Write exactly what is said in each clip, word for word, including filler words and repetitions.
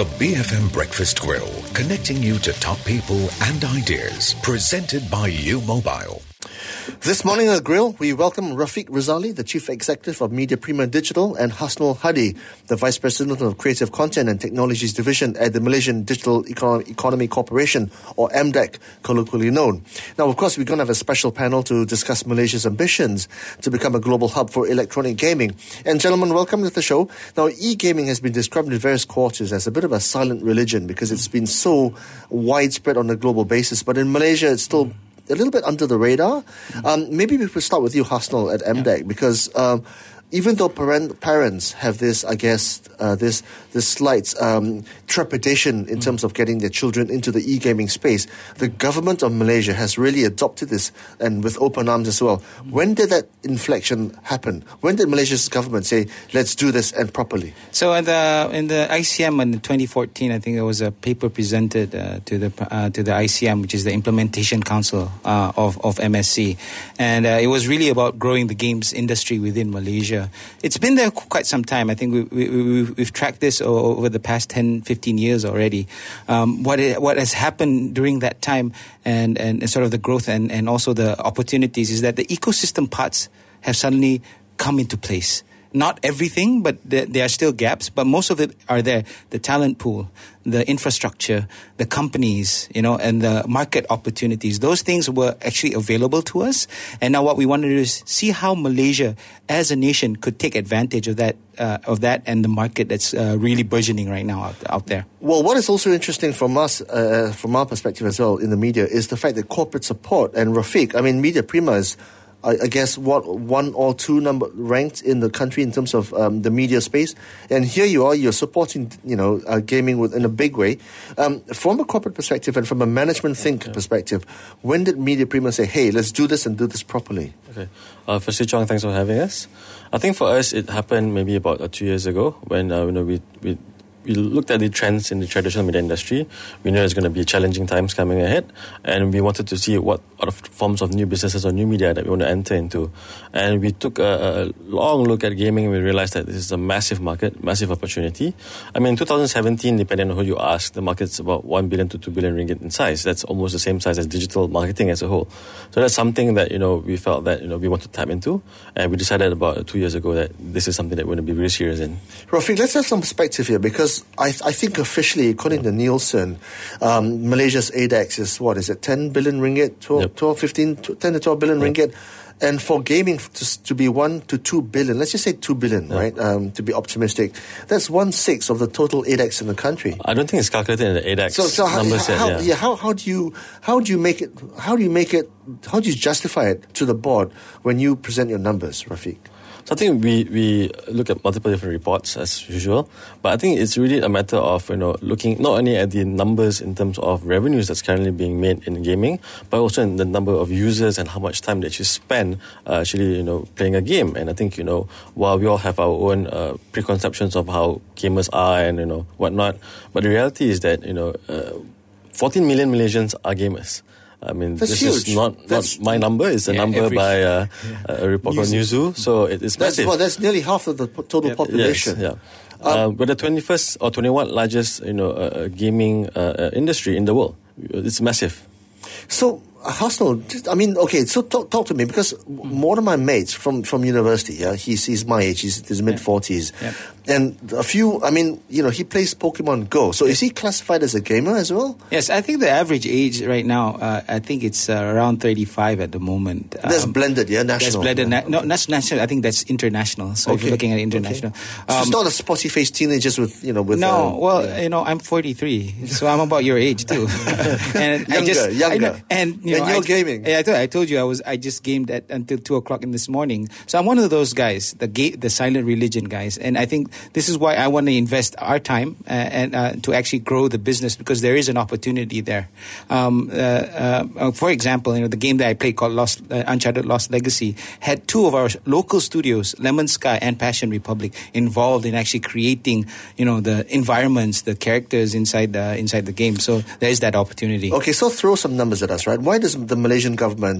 The B F M Breakfast Grill, connecting you to top people and ideas. Presented by U Mobile. This morning on the grill, we welcome Rafiq Rizali, the Chief Executive of Media Prima Digital, and Hasnul Hadi, the Vice President of Creative Content and Technologies Division at the Malaysian Digital Econo- Economy Corporation, or M D E C, colloquially known. Now, of course, we're going to have a special panel to discuss Malaysia's ambitions to become a global hub for electronic gaming. And gentlemen, welcome to the show. Now, e-gaming has been described in various quarters as a bit of a silent religion because it's been so widespread on a global basis. But in Malaysia, it's still a little bit under the radar. Um, maybe we could start with you, Hasnul, at M D E C, because um, even though parent, parents have this, I guess, uh, this this slight um, trepidation in terms of getting their children into the e-gaming space, the government of Malaysia has really adopted this, and with open arms as well. When did that inflection happen? When did Malaysia's government say, let's do this and properly? So in the, in the I C M in twenty fourteen, I think there was a paper presented uh, to the uh, to the I C M, which is the Implementation Council uh, of, of M S C. And uh, it was really about growing the games industry within Malaysia. It's been there quite some time. I think we, we, we've, we've tracked this over the past ten, fifteen years already. Um, what it, what has happened during that time and, and sort of the growth and, and also the opportunities is that the ecosystem parts have suddenly come into place. Not everything, but there, there are still gaps, but most of it are there. The talent pool, the infrastructure, the companies, you know, and the market opportunities. Those things were actually available to us. And now what we want to do is see how Malaysia as a nation could take advantage of that, uh, of that and the market that's uh, really burgeoning right now out, out there. Well, what is also interesting from us, uh, from our perspective as well in the media, is the fact that corporate support, and Rafiq, I mean, Media Prima is, I, I guess, what one or two number ranked in the country in terms of um, the media space. And here you are, you're supporting, you know, uh, gaming with, in a big way. Um, from a corporate perspective and from a management think yeah. perspective, when did Media Prima say, hey, let's do this and do this properly? Okay. Uh, firstly, Chong, thanks for having us. I think for us, it happened maybe about uh, two years ago when, uh, you know, we... we We looked at the trends in the traditional media industry. We knew there's going to be challenging times coming ahead, and we wanted to see what other forms of new businesses or new media that we want to enter into. And we took a, a long look at gaming, and we realized that this is a massive market, massive opportunity. I mean, in two thousand seventeen, depending on who you ask, the market's about one billion to two billion ringgit in size. That's almost the same size as digital marketing as a whole. So that's something that, you know, we felt that, you know, we want to tap into, and we decided about two years ago that this is something that we're going to be really serious in. Rafiq, let's have some perspective here, because I, I think officially, according to Nielsen, um, Malaysia's A D E C is, what is it, ten billion ringgit, twelve, yep. twelve fifteen, ten to twelve billion yep. ringgit. And for gaming to, to be one to two billion, let's just say two billion, yep. right, um, to be optimistic, that's one-sixth of the total A D E C in the country. I don't think it's calculated in the A D E C so, so how, numbers how, yet, yeah. yeah, how, how do you, how do you make it, how do you make it, how do you justify it to the board when you present your numbers, Rafiq? So I think we, we look at multiple different reports as usual, but I think it's really a matter of, you know, looking not only at the numbers in terms of revenues that's currently being made in gaming, but also in the number of users and how much time they actually spend uh, actually, you know, playing a game. And I think, you know, while we all have our own uh, preconceptions of how gamers are and, you know, whatnot, but the reality is that, you know, uh, fourteen million Malaysians are gamers. I mean, that's this huge. is not, not my number. It's a yeah, number every, by uh, yeah. a report called Newzoo. So it, it's that's, massive. Well, that's nearly half of the total yeah, population. Yes, yeah. Um, uh, we're the twenty-first or twenty-one largest, you know, uh, gaming uh, industry in the world. It's massive. So, Hasnul, I mean, okay, so talk, talk to me, because one of my mates from, from university, yeah, he's, he's my age, he's in his mid-forties, yeah. yeah. and a few, I mean, you know, he plays Pokemon Go, so yeah. is he classified as a gamer as well? Yes, I think the average age right now, uh, I think it's uh, around thirty-five at the moment. Um, that's blended, yeah, national? That's blended, yeah. na- no, that's national, I think that's international, so okay. if you're looking at international. Okay. Um, so it's not a spotty-faced teenagers with, you know, with... No, um, well, yeah. you know, I'm forty-three, so I'm about your age too. and younger, I just, younger. I, and, you You know, and you're I, gaming. Yeah, I told, I told you I was. I just gamed at until two o'clock in this morning. So I'm one of those guys, the ga- the silent religion guys, and I think this is why I want to invest our time uh, and uh, to actually grow the business, because there is an opportunity there. Um, uh, uh, for example, you know, the game that I played called Lost, uh, Uncharted Lost Legacy had two of our local studios, Lemon Sky and Passion Republic, involved in actually creating, you know, the environments, the characters inside the inside the game. So there is that opportunity. Okay, so throw some numbers at us, right? Why does the Malaysian government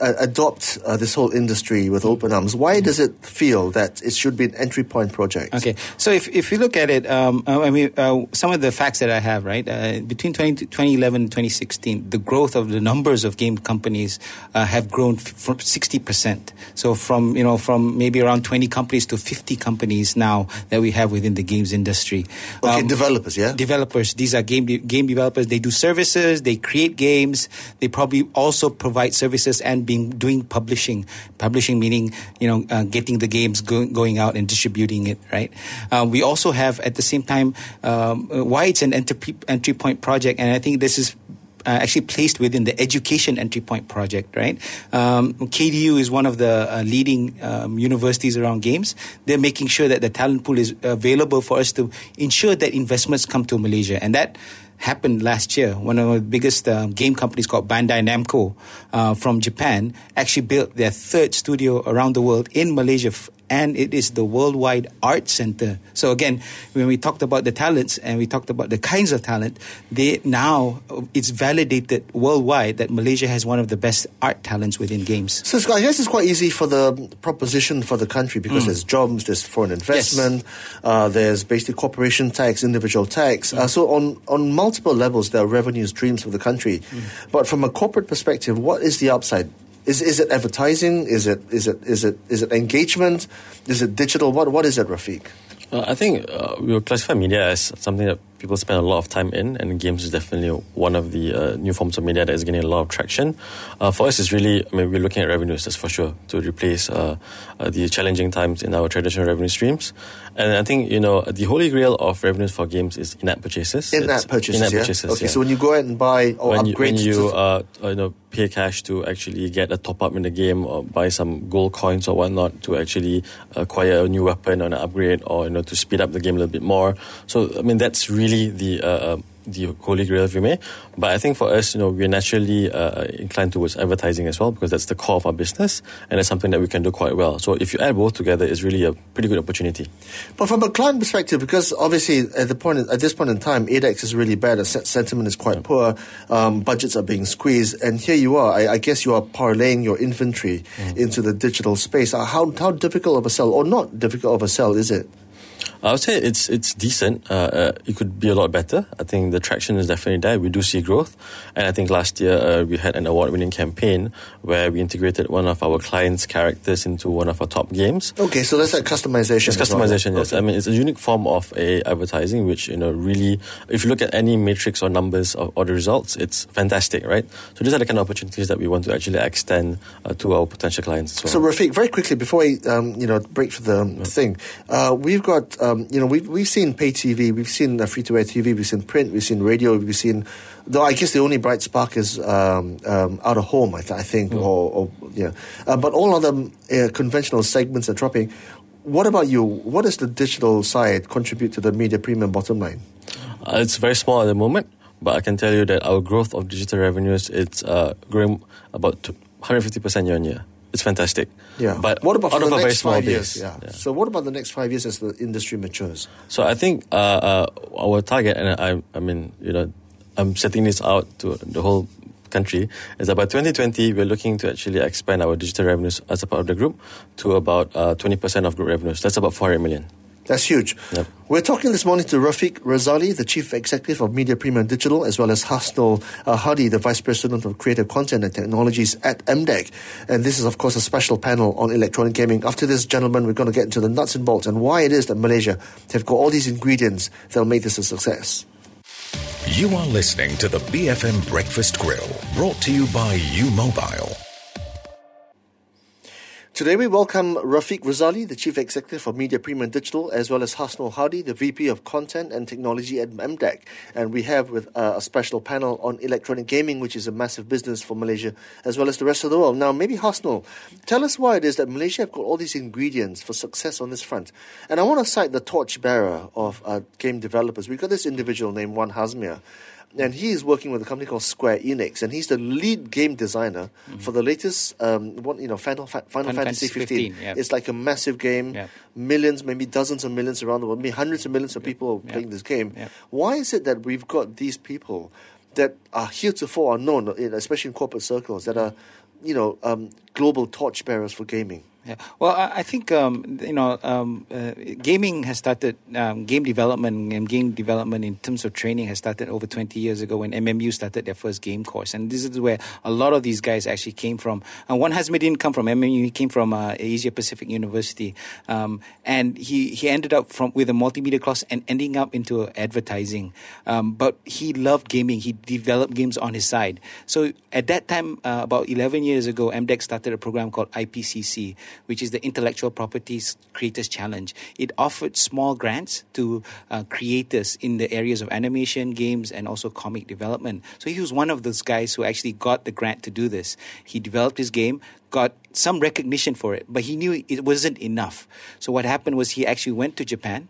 uh, adopt uh, this whole industry with open arms, why does it feel that it should be an entry point project? Okay, so if if you look at it, um, I mean, uh, some of the facts that I have, right, uh, between twenty eleven and twenty sixteen, the growth of the numbers of game companies uh, have grown f- from sixty percent. So from, you know, from maybe around twenty companies to fifty companies now that we have within the games industry. Okay, um, developers, yeah? Developers. These are game de- game developers. They do services. They create games. They probably also provide services and being doing publishing. Publishing meaning, you know, uh, getting the games go- going out and distributing it, right? Uh, we also have at the same time um, why it's an entry entry point project, and I think this is Uh, actually placed within the education entry point project, right? Um, K D U is one of the uh, leading um, universities around games. They're making sure that the talent pool is available for us to ensure that investments come to Malaysia. And that happened last year. One of the biggest uh, game companies called Bandai Namco uh, from Japan actually built their third studio around the world in Malaysia, f- and it is the Worldwide Art Center. So again, when we talked about the talents and we talked about the kinds of talent, they now it's validated worldwide that Malaysia has one of the best art talents within games. So I guess it's quite easy for the proposition for the country because mm. there's jobs, there's foreign investment, yes. uh, there's basically corporation tax, individual tax. Mm. Uh, so on, on multiple levels, there are revenue streams for the country. Mm. But from a corporate perspective, what is the upside? Is is it advertising? Is it is it is it is it engagement? Is it digital? What what is it, Rafiq? Uh, I think uh, we will classify media as something that people spend a lot of time in, and games is definitely one of the uh, new forms of media that is gaining a lot of traction. Uh, for us, it's really, I mean, we're looking at revenues, that's for sure, to replace uh, uh, the challenging times in our traditional revenue streams. And I think, you know, the holy grail of revenues for games is in-app purchases. In-app purchases, in-app yeah? purchases, okay, yeah. so when you go out and buy or when upgrade... You, when you, to... uh, you know, pay cash to actually get a top-up in the game or buy some gold coins or whatnot to actually acquire a new weapon or an upgrade or, you know, to speed up the game a little bit more. So, I mean, that's really the... Uh, the holy grail, if you may. But I think for us, you know, we're naturally uh, inclined towards advertising as well because that's the core of our business and it's something that we can do quite well. So if you add both together, it's really a pretty good opportunity. But from a client perspective, because obviously at the point at this point in time, A D E X is really bad, the sentiment is quite yeah. poor, um, budgets are being squeezed, and here you are. I, I guess you are parlaying your inventory mm. into the digital space. How how difficult of a sell, or not difficult of a sell, is it? I would say it's it's decent. Uh, uh, it could be a lot better. I think the traction is definitely there. We do see growth. And I think last year uh, we had an award-winning campaign where we integrated one of our clients' characters into one of our top games. Okay, so that's like customization. It's customization, well. yes. Okay. I mean, it's a unique form of a advertising which, you know, really, if you look at any matrix or numbers or, or the results, it's fantastic, right? So these are the kind of opportunities that we want to actually extend uh, to our potential clients as well. So Rafiq, very quickly, before we, um, you know, break for the yeah. thing, uh, we've got... Um, you know, we've, we've seen pay T V, we've seen uh, free-to-air T V, we've seen print, we've seen radio, we've seen... Though I guess the only bright spark is um, um, out-of-home, I, th- I think, mm. or, or, yeah. Uh, but all other uh, conventional segments are dropping. What about you? What does the digital side contribute to the media premium bottom line? Uh, it's very small at the moment, but I can tell you that our growth of digital revenues, it's uh, growing about one hundred fifty percent year on year. It's fantastic. Yeah. But what about out for of the a next very small five base. years? Yeah. Yeah. So what about the next five years as the industry matures? So I think uh, uh, our target, and I, I mean, you know, I'm setting this out to the whole country, is that by twenty twenty, we're looking to actually expand our digital revenues as a part of the group to about uh, twenty percent of group revenues. That's about four hundred million. That's huge. Yep. We're talking this morning to Rafiq Razali, the Chief Executive of Media Premium Digital, as well as Hasnul uh, Hadi, the Vice President of Creative Content and Technologies at M D E C. And this is, of course, a special panel on electronic gaming. After this, gentlemen, we're going to get into the nuts and bolts and why it is that Malaysia have got all these ingredients that will make this a success. You are listening to the B F M Breakfast Grill, brought to you by U Mobile. Today we welcome Rafiq Razali, the Chief Executive of Media Premium Digital, as well as Hasnul Hadi, the V P of Content and Technology at M D E C. And we have with uh, a special panel on electronic gaming, which is a massive business for Malaysia, as well as the rest of the world. Now, maybe Hasnul, tell us why it is that Malaysia have got all these ingredients for success on this front. And I want to cite the torchbearer of uh, game developers. We've got this individual named Wan Hazmir. And he is working with a company called Square Enix, and he's the lead game designer mm-hmm. for the latest, um, one, you know, Final, Final, Final Fantasy fifteen. fifteen yep. It's like a massive game, yep. millions, maybe dozens of millions around the world, maybe hundreds of millions of people yep. playing this game. Yep. Why is it that we've got these people that are heretofore unknown, especially in corporate circles, that are you know, um, global torchbearers for gaming? Yeah. Well, I, I think um, you know, um, uh, gaming has started. Um, game development and game development in terms of training has started over twenty years ago when M M U started their first game course, and this is where a lot of these guys actually came from. And one Hazmi didn't come from M M U; he came from uh, Asia Pacific University, um, and he, he ended up from with a multimedia course and ending up into advertising. Um, but he loved gaming; he developed games on his side. So at that time, uh, about eleven years ago, M D E C started a program called I P C C, which is the Intellectual Properties Creators Challenge. It offered small grants to uh, creators in the areas of animation, games, and also comic development. So he was one of those guys who actually got the grant to do this. He developed his game, got some recognition for it, but he knew it wasn't enough. So what happened was he actually went to Japan,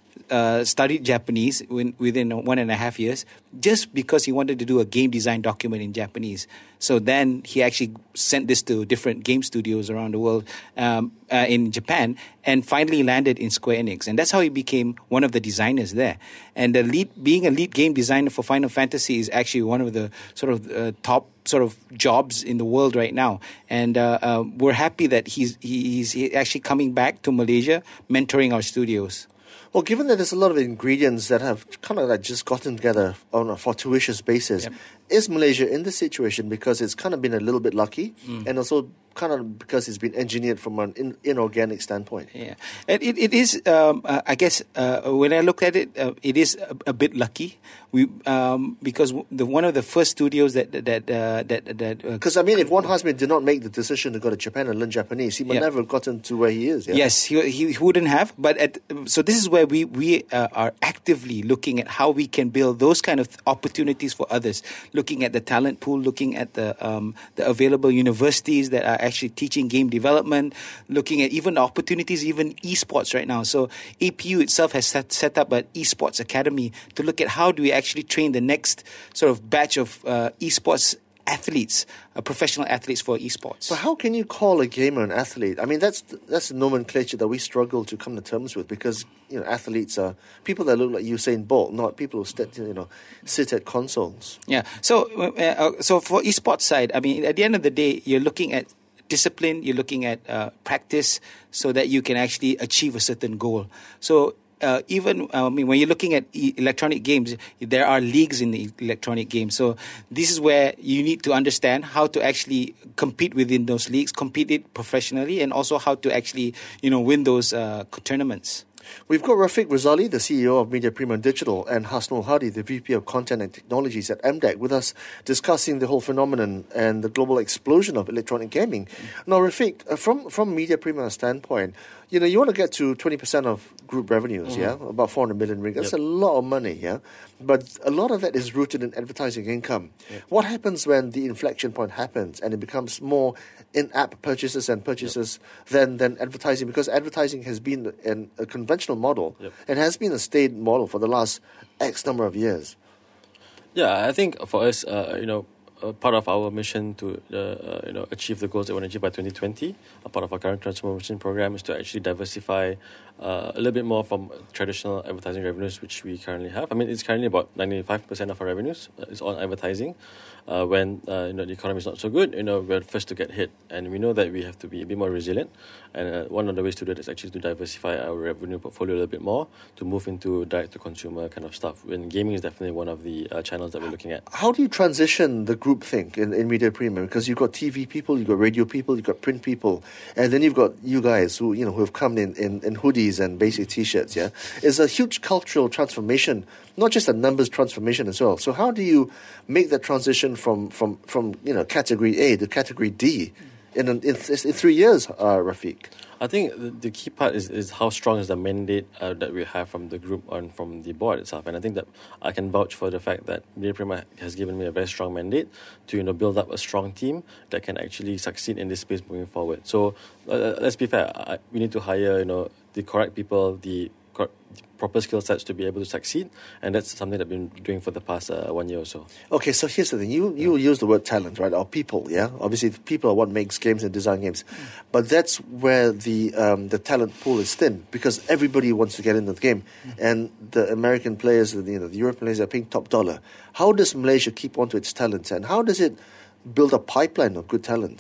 Uh, studied Japanese win, within one and a half years just because he wanted to do a game design document in Japanese. So then he actually sent this to different game studios around the world um, uh, in Japan and finally landed in Square Enix. And that's how he became one of the designers there. And the lead, being a lead game designer for Final Fantasy is actually one of the sort of uh, top sort of jobs in the world right now. And uh, uh, we're happy that he's, he's actually coming back to Malaysia, mentoring our studios. Well, given that there's a lot of ingredients that have kind of like just gotten together on a fortuitous basis, yep. is Malaysia in this situation because it's kind of been a little bit lucky mm. and also kind of because it's been engineered from an in, inorganic standpoint? Yeah, and it, it is, um, uh, I guess, uh, when I look at it, uh, it is a, a bit lucky. We um, because the one of the first studios that that uh, that that because uh, I mean, if One Hazmi did not make the decision to go to Japan and learn Japanese, he might yeah. never have gotten to where he is. Yeah? Yes, he, he he wouldn't have. But at, so this is where we we uh, are actively looking at how we can build those kind of opportunities for others. Looking at the talent pool, looking at the um, the available universities that are actually teaching game development, looking at even opportunities, even esports right now. So A P U itself has set, set up an esports academy to look at how do we actually train the next sort of batch of uh, esports athletes, uh, professional athletes for esports. But how can you call a gamer an athlete? I mean, that's that's a nomenclature that we struggle to come to terms with because you know athletes are people that look like Usain Bolt, not people who sit, you know sit at consoles. Yeah. So uh, so for esports side, I mean, at the end of the day, you're looking at discipline, you're looking at uh, practice, so that you can actually achieve a certain goal. So. Uh, even uh, I mean, when you're looking at e- electronic games, there are leagues in the electronic games. So this is where you need to understand how to actually compete within those leagues, compete it professionally, and also how to actually, you know, win those uh, tournaments. We've got Rafiq Razali, the C E O of Media Prima Digital, and Hasnul Hadi, the V P of Content and Technologies at M D E C, with us discussing the whole phenomenon and the global explosion of electronic gaming. Mm-hmm. Now, Rafiq, uh, from from Media Prima's standpoint, you know, you want to get to twenty percent of group revenues, mm-hmm. yeah? About four hundred million ringgit. That's yep. a lot of money, yeah? But a lot of that is rooted in advertising income. Yep. What happens when the inflection point happens and it becomes more in-app purchases and purchases yep. than, than advertising? Because advertising has been an, a conventional model yep. and has been a staid model for the last X number of years. Yeah, I think for us, uh, you know, Uh, part of our mission to uh, uh, you know achieve the goals that we want to achieve by twenty twenty, a part of our current transformation program is to actually diversify uh, a little bit more from traditional advertising revenues, which we currently have. I mean, it's currently about ninety-five percent of our revenues uh, is on advertising. Uh, when uh, you know the economy is not so good, you know we're first to get hit, and we know that we have to be a bit more resilient. And uh, one of the ways to do that is actually to diversify our revenue portfolio a little bit more, to move into direct-to-consumer kind of stuff. And gaming is definitely one of the uh, channels that we're looking at. How do you transition the group think in, in Media Prima? Because you've got T V people, you've got radio people, you've got print people, and then you've got you guys who you know who have come in, in, in hoodies and basic T-shirts. Yeah, it's a huge cultural transformation, not just a numbers transformation as well. So how do you make that transition from from, from you know category A to category D in in, in, in three years, uh, Rafiq? I think the, the key part is, is how strong is the mandate uh, that we have from the group and from the board itself. And I think that I can vouch for the fact that Media Prima has given me a very strong mandate to you know build up a strong team that can actually succeed in this space moving forward. So uh, let's be fair, I, we need to hire you know the correct people, the proper skill sets to be able to succeed, and that's something that we've been doing for the past uh, one year or so. Okay, so here's the thing. You you yeah. use the word talent, right? Or people, yeah? Obviously, people are what makes games and design games. Mm. But that's where the um, the talent pool is thin, because everybody wants to get into the game. Mm. And the American players, you know, the European players are paying top dollar. How does Malaysia keep on to its talent, and how does it build a pipeline of good talent?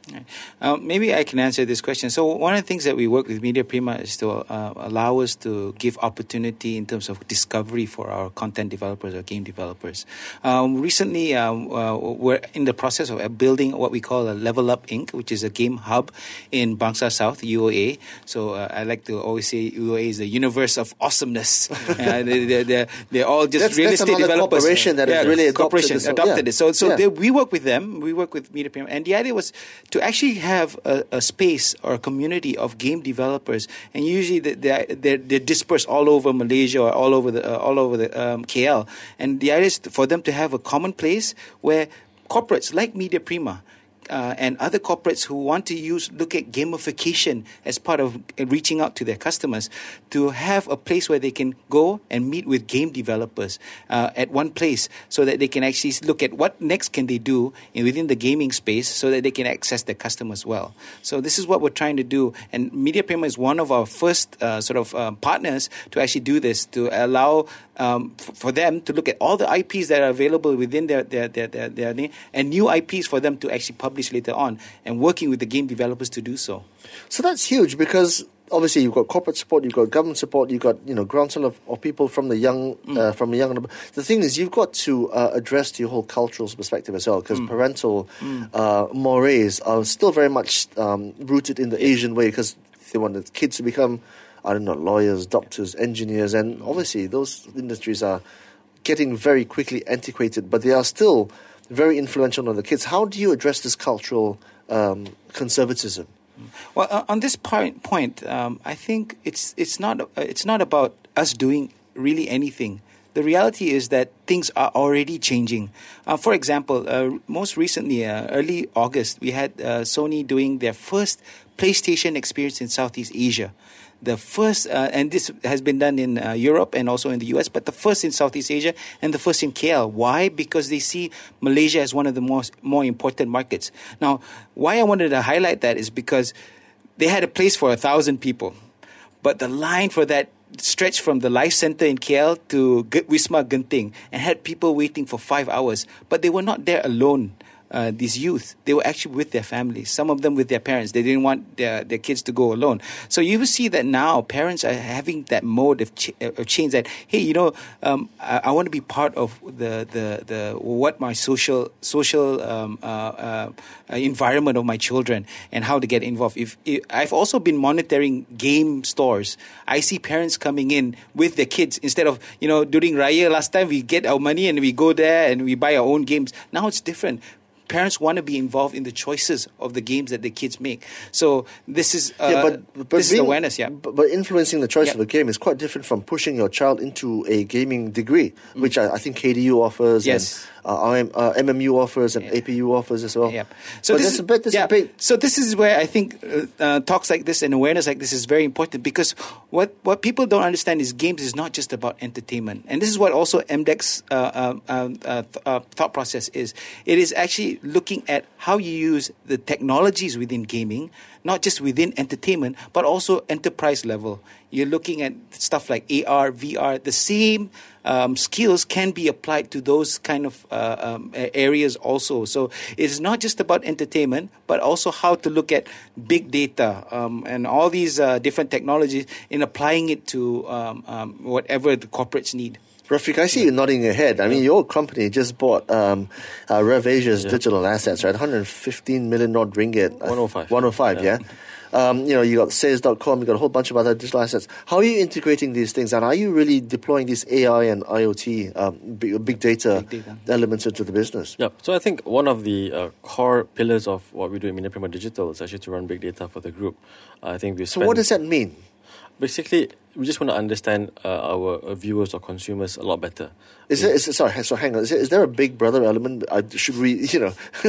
Uh, maybe I can answer this question. So one of the things that we work with Media Prima is to uh, allow us to give opportunity in terms of discovery for our content developers or game developers. Um, recently, um, uh, we're in the process of building what we call a Level Up Incorporated, which is a game hub in Bangsa South, U O A. So uh, I like to always say U O A is the universe of awesomeness. uh, they, they, they're, they're all just that's, real that's estate developers. Corporation that yeah, has really adopted, corporation this, adopted yeah. it. So, so yeah. they, we work with them. We work with Media Prima, and the idea was to actually have a, a space or a community of game developers, and usually they're, they're, they're dispersed all over Malaysia or all over the uh, all over the um, K L. And the idea is for them to have a common place where corporates like Media Prima Uh, and other corporates who want to use look at gamification as part of reaching out to their customers, to have a place where they can go and meet with game developers uh, at one place, so that they can actually look at what next can they do in, within the gaming space, so that they can access their customers well. So this is what we're trying to do, and Media Prima is one of our first uh, sort of um, partners to actually do this, to allow um, f- for them to look at all the I Ps that are available within their their their, their, their name, and new I Ps for them to actually publish later on, and working with the game developers to do so. So that's huge, because obviously you've got corporate support, you've got government support, you've got, you know, groundswell of, of people from the young, mm. uh, from the young. The thing is, you've got to uh, address the whole cultural perspective as well, because mm. parental mm. Uh, mores are still very much um, rooted in the Asian way, because they want the kids to become, I don't know, lawyers, doctors, engineers, and obviously those industries are getting very quickly antiquated, but they are still very influential on the kids. How do you address this cultural um, conservatism? Well, uh, on this point, point um, I think it's it's not uh, it's not about us doing really anything. The reality is that things are already changing. Uh, for example, uh, most recently, uh, early August, we had uh, Sony doing their first PlayStation experience in Southeast Asia. The first, uh, and this has been done in uh, Europe and also in the U S, but the first in Southeast Asia and the first in K L. Why? Because they see Malaysia as one of the most more important markets. Now, why I wanted to highlight that is because they had a place for a thousand people, but the line for that stretched from the Life Center in K L to G- Wisma Genting, and had people waiting for five hours. But they were not there alone. Uh, these youth, they were actually with their families, some of them with their parents. They didn't want their, their kids to go alone. So you will see that now parents are having that mode of, ch- of change, that, hey, you know, um, I, I want to be part of the, the, the what my social social um, uh, uh, environment of my children, and how to get involved. If, if I've also been monitoring game stores, I see parents coming in with their kids instead of, you know, during Raya last time we get our money and we go there and we buy our own games. Now it's different. Parents want to be involved in the choices of the games that the kids make. So this is uh, yeah, but, but this being, is awareness. Yeah, but, but influencing the choice yeah. of a game is quite different from pushing your child into a gaming degree, mm. which I, I think K D U offers. Yes. And, Uh, uh, M M U offers and yeah. A P U offers as well. Yep. So but this is, is, a bit, yeah. a bit So this is where I think uh, uh, talks like this and awareness like this is very important, because what, what people don't understand is games is not just about entertainment, and this is what also M D E C's uh, uh, uh, th- uh, thought process is. It is actually looking at how you use the technologies within gaming, not just within entertainment, but also enterprise level. You're looking at stuff like A R, V R. The same um, skills can be applied to those kind of uh, um, areas also. So it's not just about entertainment, but also how to look at big data um, and all these uh, different technologies in applying it to um, um, whatever the corporates need. Rafiq, I see you nodding your head. I mean, your company just bought um, uh, Rev Asia's yeah. digital assets, right? one hundred fifteen million odd ringgit. one oh five one oh five, yeah. yeah? Um, you know, you got sales dot com, you got a whole bunch of other digital assets. How are you integrating these things, and are you really deploying these A I and IoT, um, big, big, data big data elements into the business? Yeah, so I think one of the uh, core pillars of what we do in Media Prima Digital is actually to run big data for the group. Uh, I think we So what does that mean? Basically, we just want to understand uh, our uh, viewers or consumers a lot better. Is there, is, sorry, so hang on. Is there, is there a big brother element? Uh, should we, you know,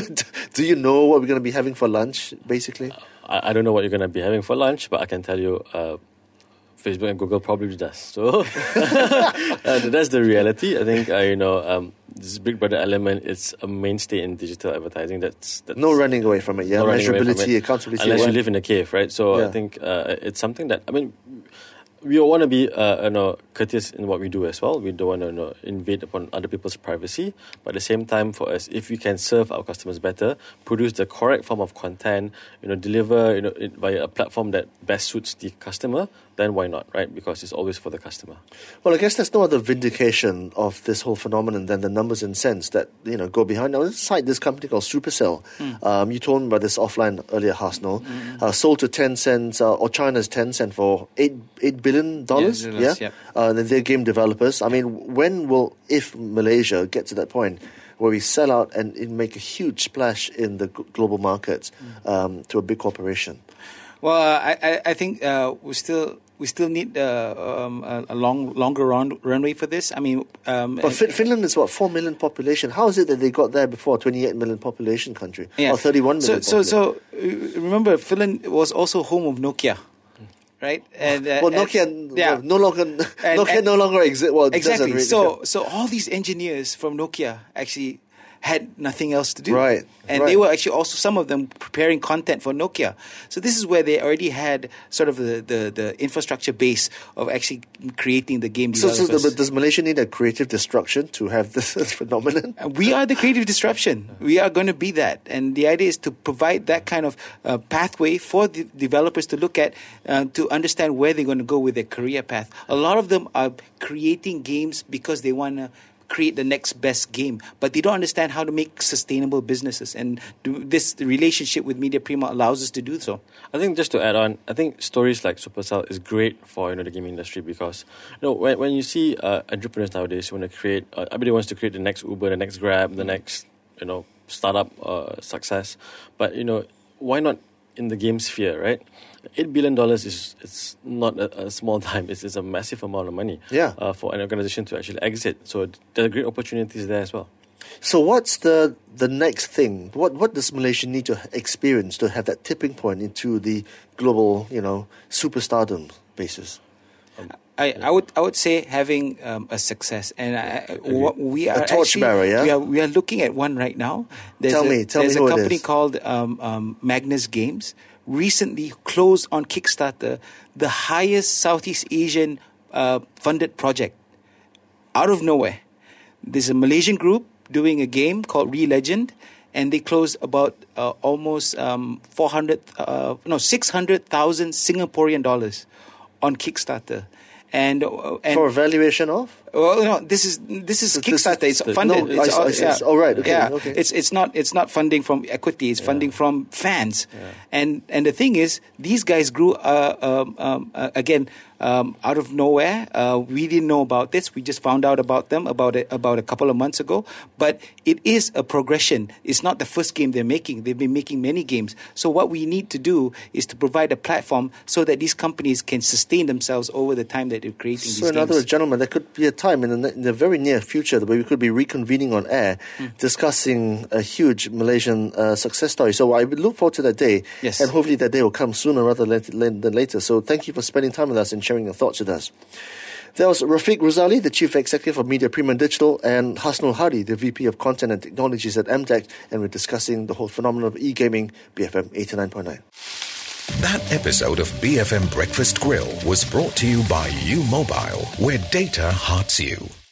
do you know what we're going to be having for lunch, basically? Uh, I, I don't know what you're going to be having for lunch, but I can tell you uh, Facebook and Google probably does. So uh, that's the reality. I think, uh, you know, um, this Big Brother element is a mainstay in digital advertising. That's, that's no running away from it, yeah? No Measurability, accountability. Unless right? you live in a cave, right? So yeah. I think uh, it's something that, I mean, we want to be uh, you know, courteous in what we do as well. We don't want to you know, invade upon other people's privacy. But at the same time, for us, if we can serve our customers better, produce the correct form of content, you know, deliver you know, it via a platform that best suits the customer, then why not, right? Because it's always for the customer. Well, I guess there's no other vindication of this whole phenomenon than the numbers and cents that you know go behind. Now, let's cite this company called Supercell. Mm. Um, you told me about this offline earlier, Hasnal. Mm. Uh, sold to Tencent, uh, or China's Tencent for eight eight billion dollars. Yeah, yeah, yep. uh, they're game developers. I mean, when will, if Malaysia get to that point where we sell out and make a huge splash in the g- global markets um, to a big corporation? Well, uh, I I think uh, we still. We still need uh, um, a, a long, longer run, runway for this. I mean, um, but fin- Finland is what, four million population. How is it that they got there before twenty-eight million population country, yeah. or thirty-one million? So, so, so uh, remember, Finland was also home of Nokia, right? And uh, well, Nokia, and, yeah. well, no longer, and, Nokia and, no longer exists. Well, exactly. Really, so, so all these engineers from Nokia actually had nothing else to do. Right. And right. they were actually also, some of them, preparing content for Nokia. So this is where they already had sort of the, the, the infrastructure base of actually creating the game so, developers. So, does Malaysia need a creative disruption to have this phenomenon? We are the creative disruption. We are going to be that. And the idea is to provide that kind of uh, pathway for the developers to look at, uh, to understand where they're going to go with their career path. A lot of them are creating games because they want to create the next best game, but they don't understand how to make sustainable businesses, and do, this relationship with Media Prima allows us to do so. I think just to add on, I think stories like Supercell is great for you know the gaming industry because you know when when you see uh, entrepreneurs nowadays who want to create, uh, everybody wants to create the next Uber, the next Grab, the next you know startup uh, success, but you know why not in the game sphere, right? Eight billion dollars is it's not a, a small time. It's, it's a massive amount of money. Yeah. Uh, for an organization to actually exit. So there are great opportunities there as well. So what's the the next thing? What what does Malaysia need to experience to have that tipping point into the global, you know, superstardom basis? Um, I, I would I would say having um, a success, and I, what we are a torchbearer. actually, Yeah, we are we are looking at one right now. There's tell a, me, tell there's me who a company it is. called um, um, Magnus Games. Recently closed on Kickstarter the highest Southeast Asian uh, funded project out of nowhere. There's a Malaysian group doing a game called Re-Legend, and they closed about uh, almost um, four hundred, uh, no, six hundred thousand Singaporean dollars on Kickstarter. And, uh, and for a valuation of? Well, no, this is this is So Kickstarter. this is, it's funded. No, it's, I, I, yeah. it's, oh, right. Okay. Yeah. Okay. It's it's not it's not funding from equity. It's yeah. funding from fans. Yeah. And and the thing is, these guys grew uh, um, um, uh, again um, out of nowhere. Uh, we didn't know about this. We just found out about them about a, about a couple of months ago. But it is a progression. It's not the first game they're making. They've been making many games. So what we need to do is to provide a platform so that these companies can sustain themselves over the time that they're creating so these games. So in other words, gentlemen, there could be a time in the, in the very near future where we could be reconvening on air mm. discussing a huge Malaysian uh, success story. So I would look forward to that day. Yes. And hopefully that day will come sooner rather than later. So thank you for spending time with us and sharing your thoughts with us. There was Rafiq Razali, the Chief Executive of Media Prima Digital, and Hasnul Hadi, the V P of Content and Technologies at M Tech, and we're discussing the whole phenomenon of e-gaming, B F M eighty-nine point nine. That episode of B F M Breakfast Grill was brought to you by U Mobile, where data hearts you.